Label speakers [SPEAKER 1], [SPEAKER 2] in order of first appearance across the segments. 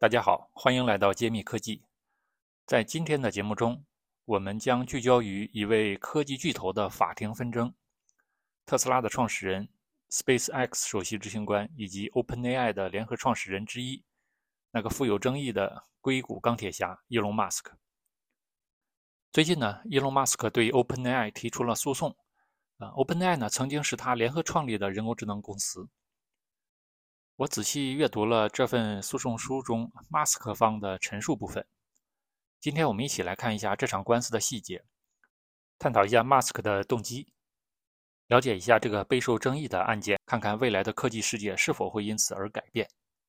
[SPEAKER 1] 大家好，欢迎来到揭秘科技。在今天的节目中，我们将聚焦于一位科技巨头的法庭纷争——特斯拉的创始人、SpaceX 首席执行官以及 OpenAI 的联合创始人之一，那个富有争议的硅谷钢铁侠伊隆·马斯克。最近呢，伊隆·马斯克对 OpenAI 提出了诉讼。OpenAI 呢曾经是他联合创立的人工智能公司。我仔细阅读了这份诉讼书中马斯克方的陈述部分。今天我们一起来看一下这场官司的细节，探讨一下马斯克的动机，了解一下这个备受争议的案件，看看未来的科技世界是否会因此而改变。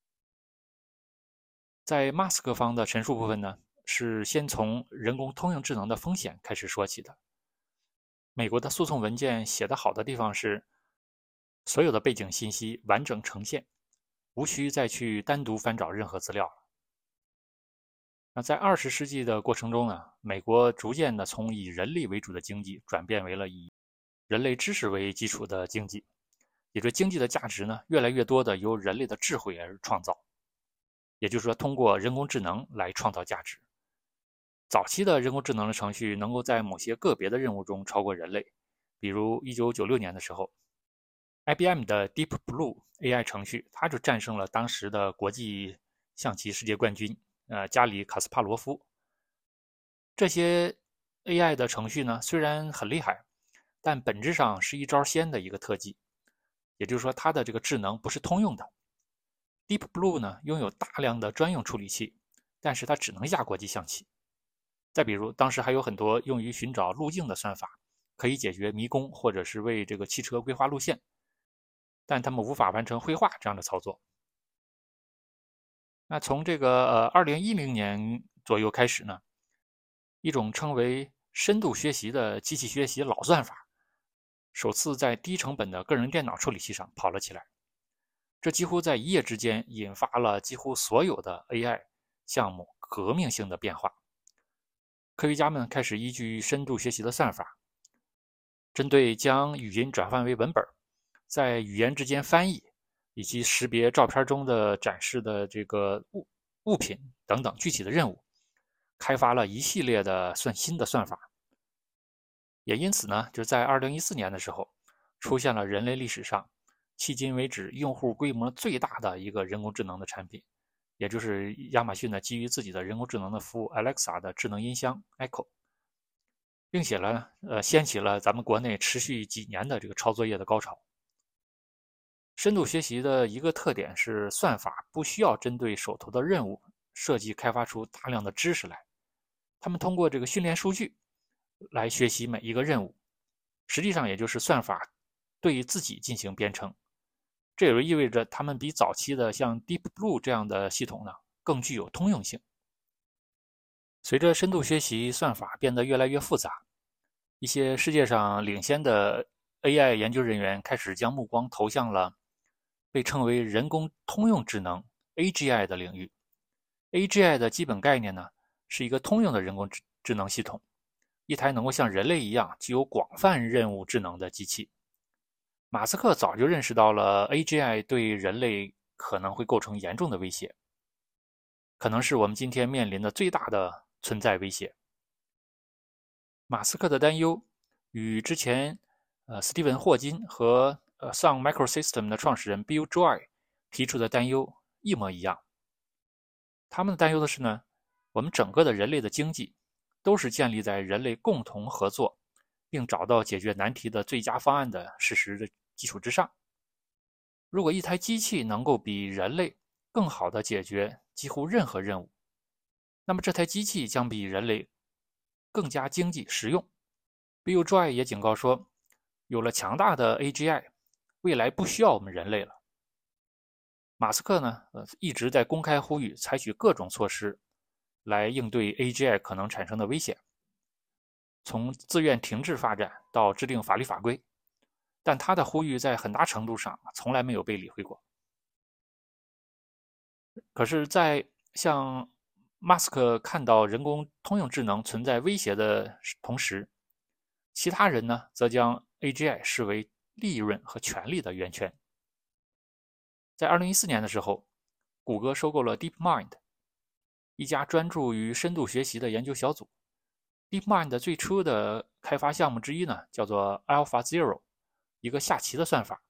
[SPEAKER 1] 在马斯克方的陈述部分呢，是先从人工通用智能的风险开始说起的。美国的诉讼文件写得好的地方是，所有的背景信息完整呈现，无需再去单独翻找任何资料了。那在20世纪的过程中呢，美国逐渐的从以人力为主的经济转变为了以人类知识为基础的经济，也就是经济的价值呢，越来越多的由人类的智慧而创造，也就是说，通过人工智能来创造价值。早期的人工智能的程序能够在某些个别的任务中超过人类，比如1996年的时候，IBM 的 Deep Blue AI 程序，它就战胜了当时的国际象棋世界冠军加里·卡斯帕罗夫。这些 AI 的程序呢，虽然很厉害，但本质上是一招鲜的一个特技，也就是说，它的这个智能不是通用的。Deep Blue 呢，拥有大量的专用处理器，但是它只能下国际象棋。再比如，当时还有很多用于寻找路径的算法，可以解决迷宫或者是为这个汽车规划路线，但他们无法完成绘画这样的操作。那从这个2010年左右开始呢，一种称为深度学习的机器学习老算法，首次在低成本的个人电脑处理器上跑了起来。这几乎在一夜之间引发了几乎所有的 AI 项目革命性的变化。科学家们开始依据深度学习的算法，针对将语音转换为文本，在语言之间翻译，以及识别照片中的展示的这个物品等等具体的任务，开发了一系列的新的算法。也因此呢，就在2014年的时候，出现了人类历史上迄今为止用户规模最大的一个人工智能的产品，也就是亚马逊呢基于自己的人工智能的服务 Alexa 的智能音箱 Echo， 并且呢，掀起了咱们国内持续几年的这个抄作业的高潮。深度学习的一个特点是，算法不需要针对手头的任务设计开发出大量的知识来，他们通过这个训练数据来学习每一个任务，实际上也就是算法对自己进行编程。这也就意味着他们比早期的像 Deep Blue 这样的系统呢更具有通用性。随着深度学习算法变得越来越复杂，一些世界上领先的 AI 研究人员开始将目光投向了被称为人工通用智能 AGI 的领域。AGI 的基本概念呢，是一个通用的人工智能系统，一台能够像人类一样具有广泛任务智能的机器。马斯克早就认识到了 AGI 对人类可能会构成严重的威胁，可能是我们今天面临的最大的存在威胁。马斯克的担忧与之前斯蒂文·霍金和Sun Microsystems 的创始人 Bill Joy 提出的担忧一模一样。他们的担忧的是呢，我们整个的人类的经济都是建立在人类共同合作并找到解决难题的最佳方案的事实的基础之上。如果一台机器能够比人类更好地解决几乎任何任务，那么这台机器将比人类更加经济实用。Bill Joy 也警告说，有了强大的 AGI， 未来不需要我们人类了。马斯克呢，一直在公开呼吁采取各种措施来应对 AGI 可能产生的危险，从自愿停滞发展到制定法律法规，但他的呼吁在很大程度上从来没有被理会过。可是在像马斯克看到人工通用智能存在威胁的同时，其他人呢则将 AGI 视为利润和权力的源泉。在2014年的时候，谷歌收购了 DeepMind， 一家专注于深度学习的研究小组。DeepMind 最初的开发项目之一呢，叫做 AlphaZero， 一个下棋的算法。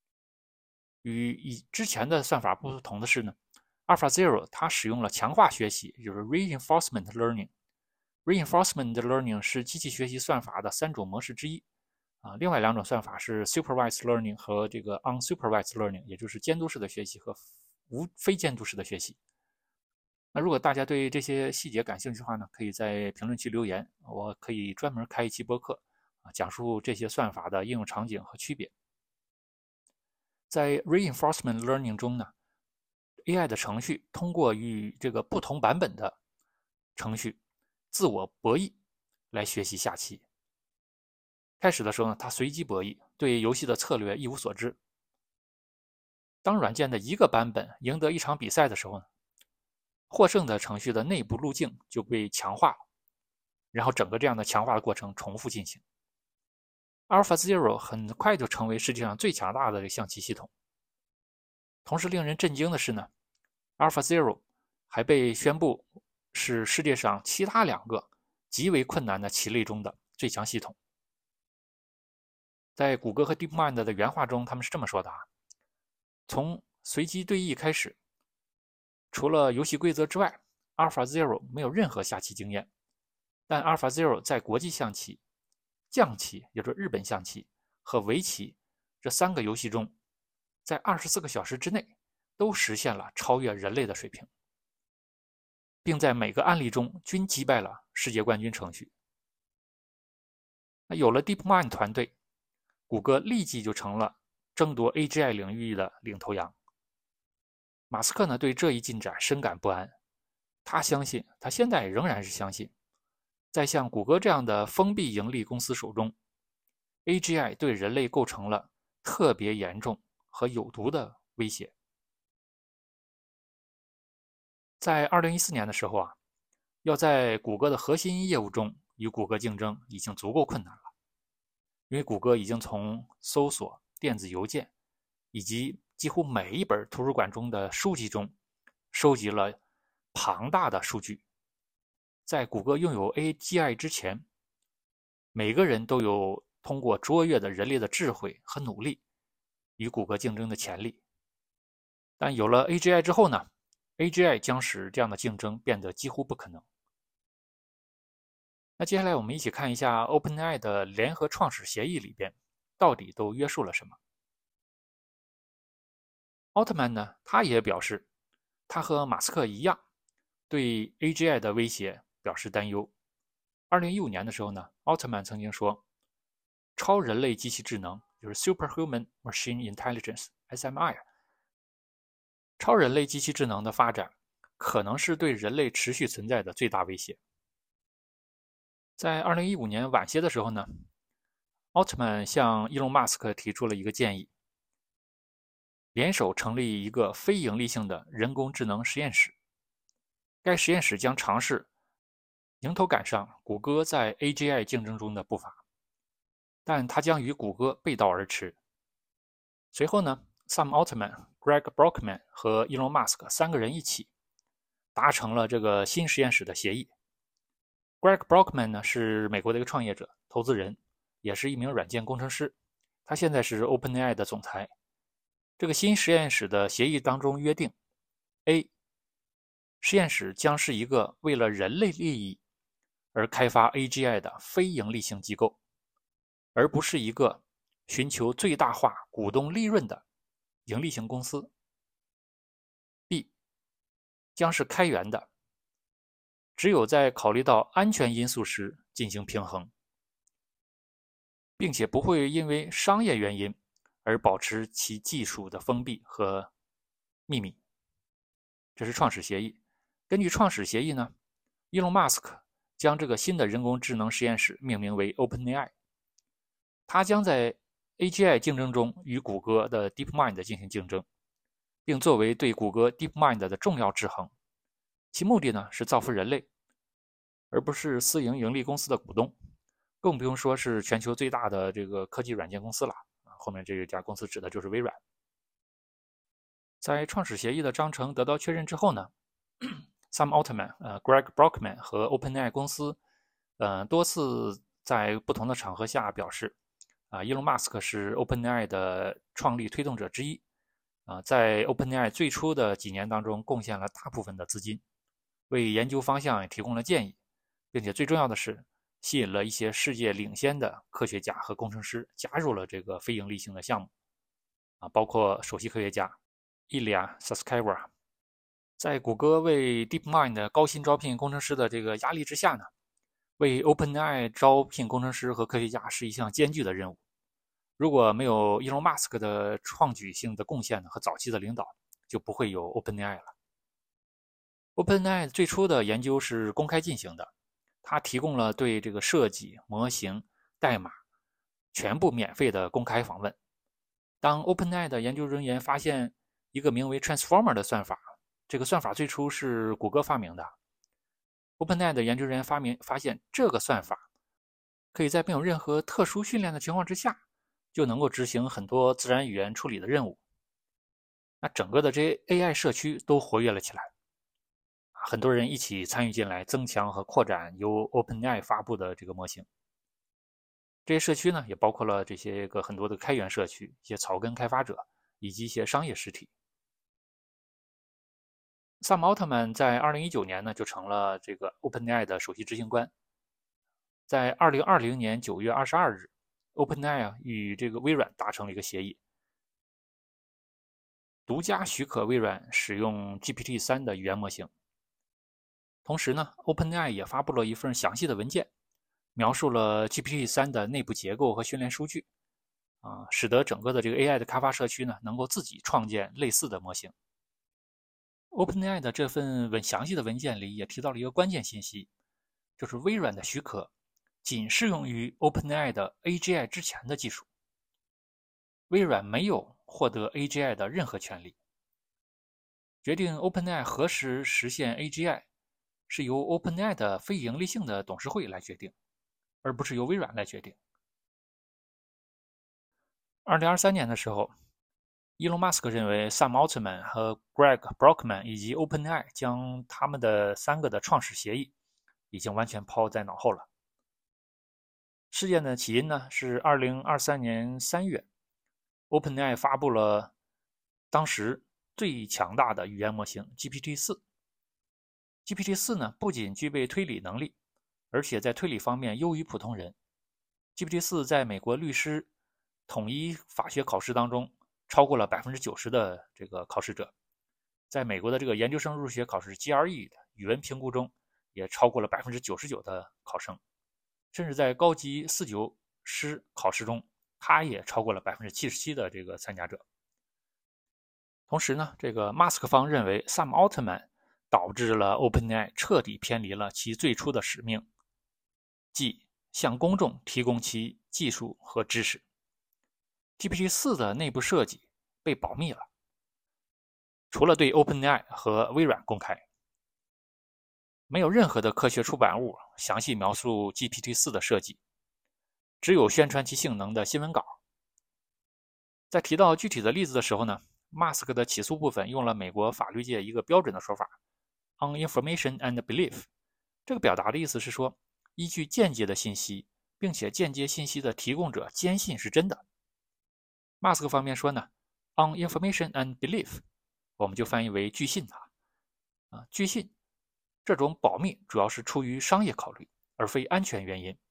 [SPEAKER 1] 与之前的算法不同的是呢，AlphaZero 它使用了强化学习，就是 Reinforcement Learning。Reinforcement Learning 是机器学习算法的3种模式之一。另外2种算法是 Supervised Learning 和这个 Unsupervised Learning， 也就是监督式的学习和非监督式的学习。那如果大家对这些细节感兴趣的话呢，可以在评论区留言，我可以专门开一期播客讲述这些算法的应用场景和区别。在 Reinforcement Learning 中呢， AI 的程序通过与这个不同版本的程序自我博弈来学习下棋。开始的时候呢，它随机博弈，对游戏的策略一无所知。当软件的一个版本赢得一场比赛的时候呢，获胜的程序的内部路径就被强化了，然后整个这样的强化的过程重复进行。AlphaZero 很快就成为世界上最强大的象棋系统。同时令人震惊的是呢， AlphaZero 还被宣布是世界上其他2个极为困难的棋类中的最强系统。在谷歌和 DeepMind 的原话中，他们是这么说的从随机对弈开始，除了游戏规则之外， AlphaZero 没有任何下棋经验。但 AlphaZero 在国际象棋、将棋，也就是日本象棋和围棋这3个游戏中，在24个小时之内都实现了超越人类的水平，并在每个案例中均击败了世界冠军程序。那有了 DeepMind 团队，谷歌立即就成了争夺 AGI 领域的领头羊。马斯克呢，对这一进展深感不安。他相信，他现在仍然是相信，在像谷歌这样的封闭盈利公司手中， AGI 对人类构成了特别严重和有毒的威胁。在2014年的时候要在谷歌的核心业务中与谷歌竞争已经足够困难了，因为谷歌已经从搜索、电子邮件以及几乎每一本图书馆中的书籍中收集了庞大的数据。在谷歌拥有 AGI 之前，每个人都有通过卓越的人类的智慧和努力与谷歌竞争的潜力。但有了 AGI 之后呢， AGI 将使这样的竞争变得几乎不可能。那接下来我们一起看一下 OpenAI 的联合创始协议里边到底都约束了什么。奥特曼呢，他也表示，他和马斯克一样，对 AGI 的威胁表示担忧。2015年的时候呢，奥特曼曾经说，超人类机器智能就是 Superhuman Machine Intelligence (SMI) 超人类机器智能的发展可能是对人类持续存在的最大威胁。在2015年晚些的时候呢，奥特曼向伊隆马斯克提出了一个建议，联手成立一个非盈利性的人工智能实验室。该实验室将尝试迎头赶上谷歌在 AGI 竞争中的步伐，但它将与谷歌背道而驰。随后呢， Sam Altman、Greg Brockman 和伊隆马斯克3个人一起达成了这个新实验室的协议。Greg Brockman 呢，是美国的一个创业者、投资人，也是一名软件工程师，他现在是 OpenAI 的总裁。这个新实验室的协议当中约定 ：A. 实验室将是一个为了人类利益而开发 AGI 的非盈利性机构，而不是一个寻求最大化股东利润的盈利型公司。B. 将是开源的，只有在考虑到安全因素时进行平衡，并且不会因为商业原因而保持其技术的封闭和秘密。这是创始协议。根据创始协议呢，伊隆马斯克将这个新的人工智能实验室命名为 OpenAI， 它将在 AGI 竞争中与谷歌的 DeepMind 进行竞争，并作为对谷歌 DeepMind 的重要制衡。其目的呢是造福人类，而不是私营盈利公司的股东，更不用说是全球最大的这个科技软件公司了。后面这家公司指的就是微软。在创始协议的章程得到确认之后呢， Sam Altman、Greg Brockman 和 OpenAI 公司，多次在不同的场合下表示，伊隆马斯克是 OpenAI 的创立推动者之一，在 OpenAI 最初的几年当中贡献了大部分的资金，为研究方向也提供了建议，并且最重要的是，吸引了一些世界领先的科学家和工程师加入了这个非盈利性的项目，包括首席科学家Ilya Sutskever。在谷歌为 DeepMind 高薪招聘工程师的这个压力之下呢，为 OpenAI 招聘工程师和科学家是一项艰巨的任务。如果没有伊隆马斯克的创举性的贡献和早期的领导，就不会有 OpenAI 了。OpenAI 最初的研究是公开进行的，它提供了对这个设计、模型、代码全部免费的公开访问。当 OpenAI 的研究人员发现一个名为 Transformer 的算法，这个算法最初是谷歌发明的。OpenAI 的研究人员发现这个算法可以在没有任何特殊训练的情况之下，就能够执行很多自然语言处理的任务。那整个的这些 AI 社区都活跃了起来，很多人一起参与进来，增强和扩展由 OpenAI 发布的这个模型。这些社区呢，也包括了这些很多的开源社区、一些草根开发者以及一些商业实体。萨姆·奥特曼在2019年呢就成了这个 OpenAI 的首席执行官。在2020年9月22日 ，OpenAI 与这个微软达成了一个协议，独家许可微软使用 GPT-3 的语言模型。同时呢 ，OpenAI 也发布了一份详细的文件，描述了 GPT-3 的内部结构和训练数据，使得整个的这个 AI 的开发社区呢能够自己创建类似的模型。OpenAI 的这份详细的文件里也提到了一个关键信息，就是微软的许可仅适用于 OpenAI 的 AGI 之前的技术，微软没有获得 AGI 的任何权利。决定 OpenAI 何时实现 AGI 是由 OpenAI 的非盈利性的董事会来决定，而不是由微软来决定。2023年的时候，伊隆·马斯克认为 Sam Altman 和 Greg Brockman 以及 OpenAI 将他们的3个的创始协议已经完全抛在脑后了。事件的起因呢是2023年3月 ，OpenAI 发布了当时最强大的语言模型 GPT-4。GPT-4 呢不仅具备推理能力，而且在推理方面优于普通人。GPT-4 在美国律师统一法学考试当中超过了90%的这个考试者，在美国的这个研究生入学考试 GRE 的语文评估中也超过了99%的考生，甚至在高级49师考试中，它也超过了77%的这个参加者。同时呢，这个马斯克方认为 Sam Altman 导致了 OpenAI 彻底偏离了其最初的使命，即向公众提供其技术和知识。GPT-4 的内部设计被保密了，除了对 OpenAI 和微软公开，没有任何的科学出版物详细描述 GPT-4 的设计，只有宣传其性能的新闻稿。在提到具体的例子的时候呢，马斯克的起诉部分用了美国法律界一个标准的说法 on information and belief。 这个表达的意思是说，依据间接的信息，并且间接信息的提供者坚信是真的。马斯克方面说呢 on information and belief， 我们就翻译为据信据信这种保密主要是出于商业考虑，而非安全原因。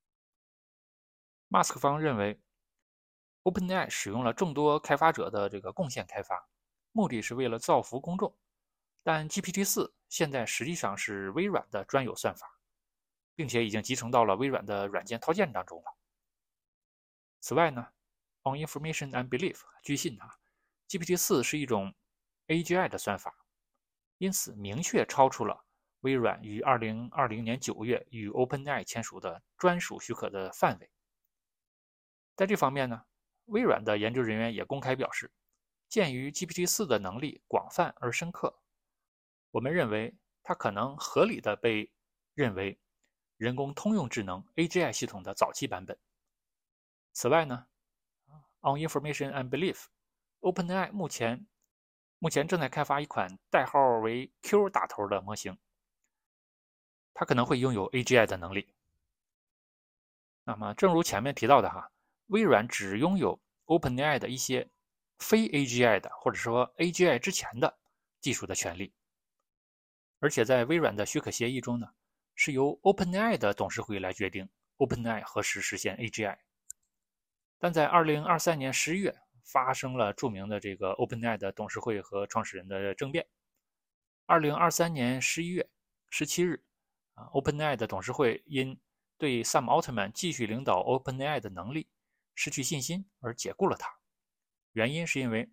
[SPEAKER 1] 马斯克方认为 OpenAI 使用了众多开发者的这个贡献开发，目的是为了造福公众，但 GPT-4 现在实际上是微软的专有算法，并且已经集成到了微软的软件套件当中了。此外呢 on information and belief 据信GPT-4 是一种 AGI 的算法，因此明确超出了微软于2020年9月与 OpenAI 签署的专属许可的范围。在这方面呢，微软的研究人员也公开表示，鉴于 GPT-4 的能力广泛而深刻，我们认为它可能合理的被认为人工通用智能 AGI 系统的早期版本。此外呢 on information and belief OpenAI 目前目前正在开发一款代号为 Q 打头的模型，它可能会拥有 AGI 的能力。那么，正如前面提到的微软只拥有 OpenAI 的一些非 AGI 的，或者说 AGI 之前的技术的权利。而且在微软的许可协议中呢，是由 OpenAI 的董事会来决定 OpenAI 何时实现 AGI。但在2023年11月发生了著名的这个 OpenAI 的董事会和创始人的政变。2023年11月17日，OpenAI 的董事会因对 Sam Altman 继续领导 OpenAI 的能力失去信心而解雇了他。原因是因为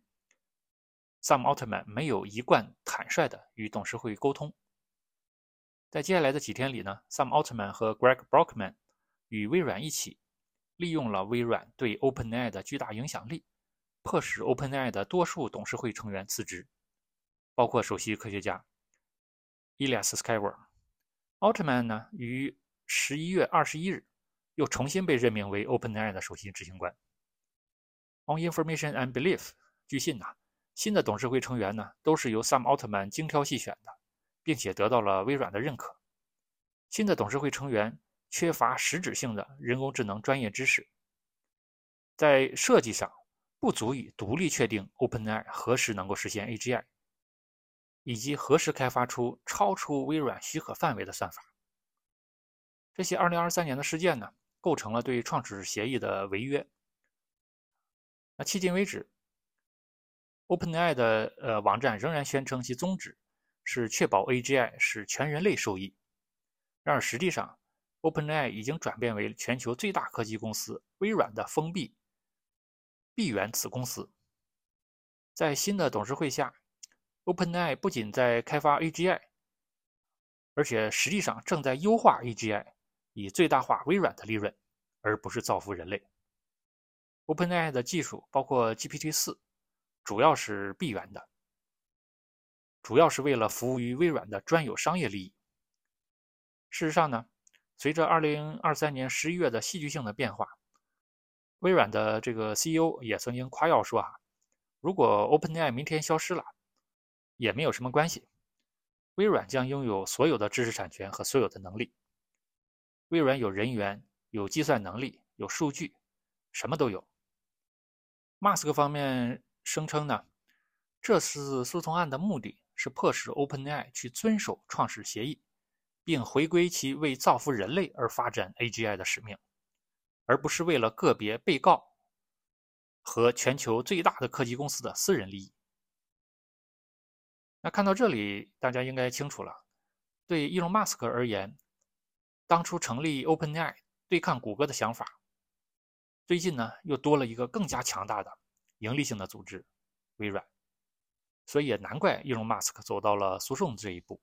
[SPEAKER 1] Sam Altman 没有一贯坦率地与董事会沟通。在接下来的几天里呢 ，Sam Altman 和 Greg Brockman 与微软一起，利用了微软对 OpenAI 的巨大影响力，迫使 OpenAI 的多数董事会成员辞职，包括首席科学家 Elias Skywer。Altman 呢，于11月21日又重新被任命为 OpenAI 的首席执行官。On Information and Belief， 据信新的董事会成员呢都是由 Sam Altman 精挑细选的，并且得到了微软的认可。新的董事会成员缺乏实质性的人工智能专业知识，在设计上不足以独立确定 OpenAI 何时能够实现 AGI， 以及何时开发出超出微软许可范围的算法。这些2023年的事件呢，构成了对创始协议的违约。那迄今为止 ，OpenAI 的网站仍然宣称其宗旨是确保 AGI 使全人类受益。然而实际上 ，OpenAI 已经转变为全球最大科技公司微软的封闭闭源子公司。在新的董事会下 ，OpenAI 不仅在开发 AGI， 而且实际上正在优化 AGI， 以最大化微软的利润，而不是造福人类。OpenAI 的技术包括 GPT-4， 主要是闭源的，主要是为了服务于微软的专有商业利益。事实上呢，随着2023年11月的戏剧性的变化，微软的这个 CEO 也曾经夸耀说如果 OpenAI 明天消失了，也没有什么关系，微软将拥有所有的知识产权和所有的能力。微软有人员，有计算能力，有数据，什么都有。马斯克方面声称呢，这次诉讼案的目的是迫使 OpenAI 去遵守创始协议，并回归其为造福人类而发展 AGI 的使命，而不是为了个别被告和全球最大的科技公司的私人利益。那看到这里，大家应该清楚了，对伊隆·马斯克而言，当初成立 OpenAI 对抗谷歌的想法，最近呢又多了一个更加强大的盈利性的组织微软，所以也难怪伊隆·马斯克走到了诉讼这一步。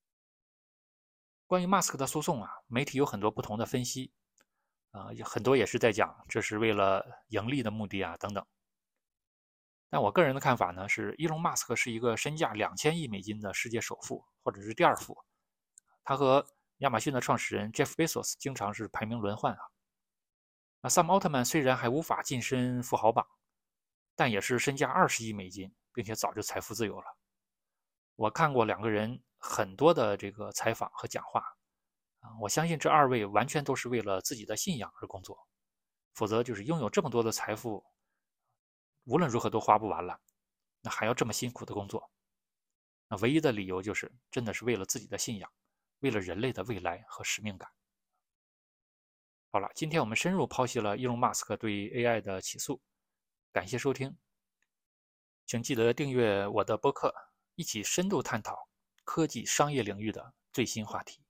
[SPEAKER 1] 关于马斯克的诉讼媒体有很多不同的分析很多也是在讲这是为了盈利的目的等等。但我个人的看法呢是，伊隆·马斯克是一个身价2000亿美金的世界首富，或者是第二富。他和亚马逊的创始人 Jeff Bezos 经常是排名轮换那 Sam Altman 虽然还无法晋身富豪榜，但也是身价20亿美金，并且早就财富自由了。我看过两个人很多的这个采访和讲话我相信这二位完全都是为了自己的信仰而工作，否则就是拥有这么多的财富，无论如何都花不完了，那还要这么辛苦的工作。那唯一的理由就是真的是为了自己的信仰，为了人类的未来和使命感。好了，今天我们深入剖析了伊隆·马斯克对 AI 的起诉，感谢收听，请记得订阅我的播客，一起深度探讨科技商业领域的最新话题。